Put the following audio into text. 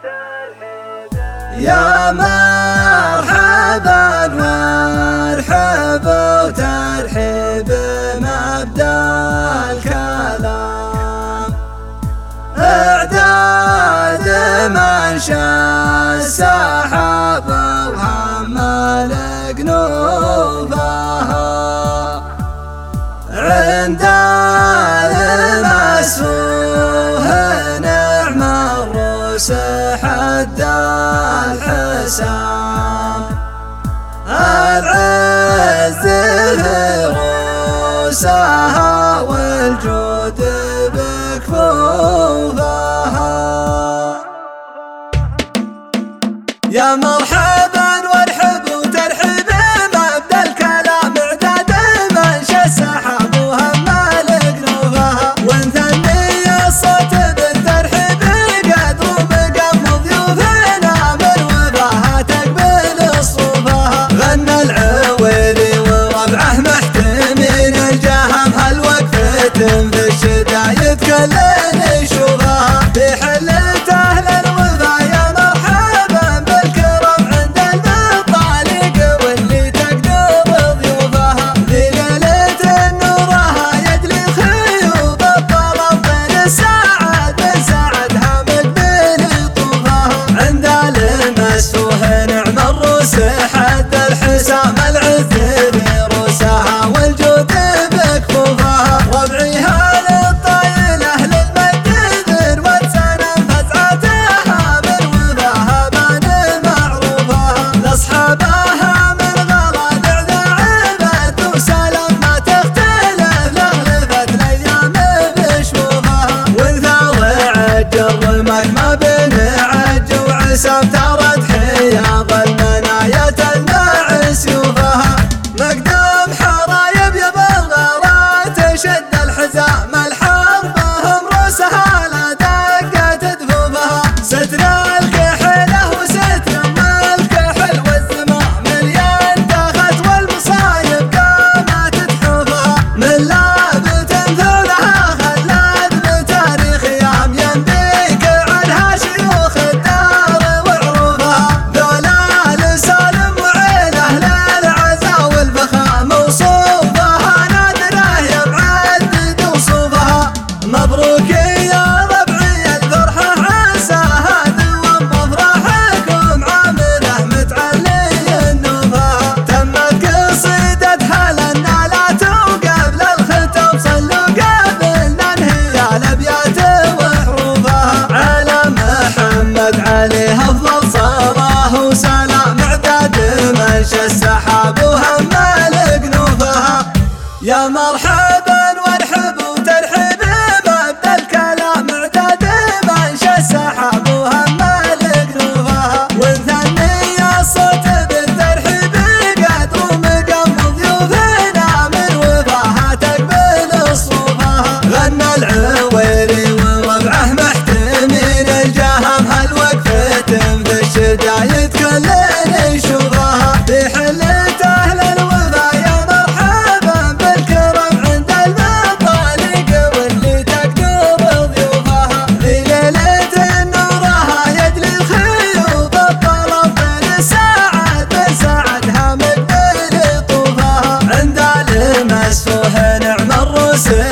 يا مرحبا وارحب وترحيب مبدأ الكلام، اعداد منشا السحاب وحمل قنوفها، عند المسفوه نعم الروس حد الحسام، العز روسها والجود بكفوفها. يا مرحبا وارحب وترحيب مبدأ الكلام، اعداد منشا السحاب وهمل قنوفها، ونثني الصوت بالترحيب قدر مقام ضيوفنا من وفاها تقبل صفوفها. غنى العويلي وربعه محتمين الجهم، هالوقفة في الشتا يتكلم يشوفها، بحلة أهل الوفا يا مرحبا بالكرم عند المطالق واللي تقدر ضيوفها. ذي ليلة نورها يدلي خيوط الطلب بين الساعد من ساعدها مقبل طوفها، عند المسفوه نعم الروس حد الحسام، العز بروسها والجود بكفوفها. ربعيها للطايل أهل المجد ذروة سنم، فزعتها من وفاها بان معروفها، لاصحابها من غلا ذع عبد وسلام، ما تختلف لغلفت الايام بشوفها. وانثار عج الرمك ما بين عج وعسام، ترد حياض المنايا تلمع سيوفها، مقدام حرايب يا بالغارات تشد الحزام، الحرب هم روسها لا دقت دفوفها. ستر الكحله وستر الكحل والزمام، مليان دخت والمصايب قامت تحوفها، من لابت ثولها خلت بتاريخ يام، ينبيك عنها شيوخ الدار وعروفها. ذولا لسالم وعين اهل العزا والفخام، وصوفها نادره يبعد وصوفها. مبروك يا ربعي الفرحة عساها دوم مفرحكم عامله متعلي النوفها، تمت قصيدتها للنالات وقبل الختم صلوا قبل ننهي الابيات وحروفها. على محمد عليه افضل صلاه وسلام، اعداد منشا السحاب وهمل قنوفها. يا مرحبا وارحب وترحيب مبدأ الكلام، اعداد منشا السحاب وهمل قنوفها، ونثني الصوت بالترحيب قدر مقام ضيوفنا من وفاها تقبل صفوفها. غنى العويلي وربعه محتمين الجهم، هالوقفة في الشتا يتكلم يشوفها، بحلة أهل الوفا يا مرحبا بالكرم عند المطالق واللي تقدر ضيوفها. ذي ليلة نورها يدلي خيوط الطلب بين الساعد من ساعدها مقبل طوفها، عند المسفوه نعم الروس